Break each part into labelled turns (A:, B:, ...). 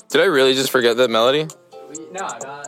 A: Did I really just forget that melody?
B: No.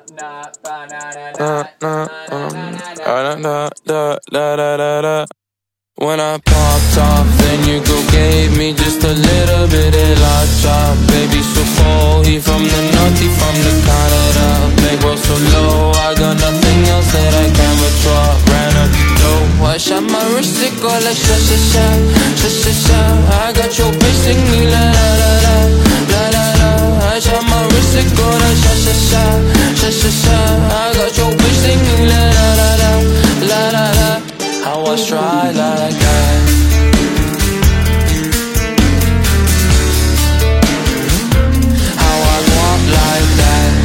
A: When I popped off, then you go gave me just a little bit of la chop. Baby so cold, he from the north, he from the Canada. Make world so low, I got nothing else that I can withdraw. Ran up the dough, I shot my wrist, it go like sha sha sha, sha sha sha. I got your bitch singing la la la la, la la la. I shot my wrist, it go like sha sha sha, sha sha sha. I got your bitch singing la la la la, la la la. I was dry like that. How I walk like that.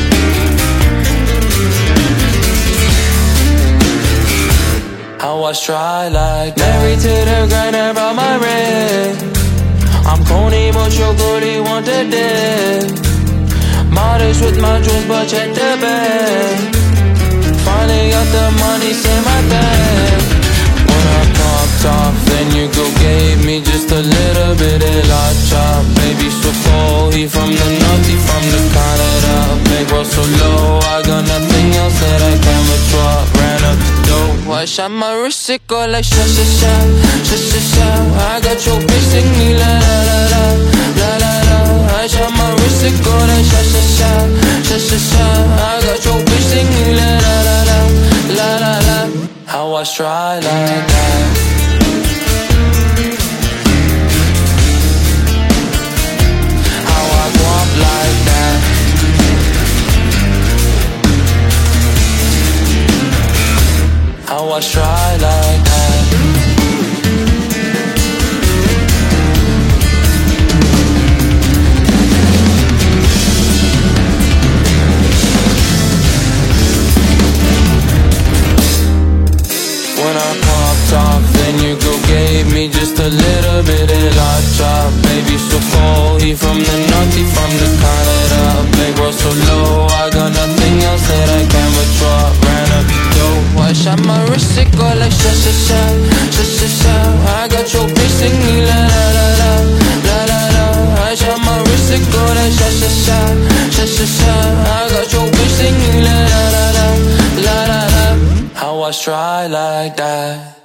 A: I was dry like that. Married to the grind about my ring. I'm Coney, but your goalie wanted it. Modest with my jewels, but check the bag. Finally got the money, say my thing. When I popped off, then you go gave me just a little bit of la chop. Baby so cold, he from the north, he from the Canada. Make world so low, I got nothing else that I can withdraw. Ran up the dough, I shot my wrist, it go like sha sha sha, sha sha sha. I got your bitch singing la la la la, la la la. I shot my wrist, it go like sha sha sha, sha sha sha. I got your bitch singing la la la la, la la la. I was dry like that. How I go up like that. I was dry like that. When I popped off, then you go gave me just a little bit of la chop. Baby so cold, he from the north, he from the Canada. Make world so low, I got nothing else that I can withdraw. Ran up the dough, I shot my wrist, it go like sha sha sha, sha sha sha. I got your bitch singing la la la la, la la la. I shot my wrist, it go like sha sha sha, sha sha sha. I got your bitch singing la la la la, la la la. I was dry like that.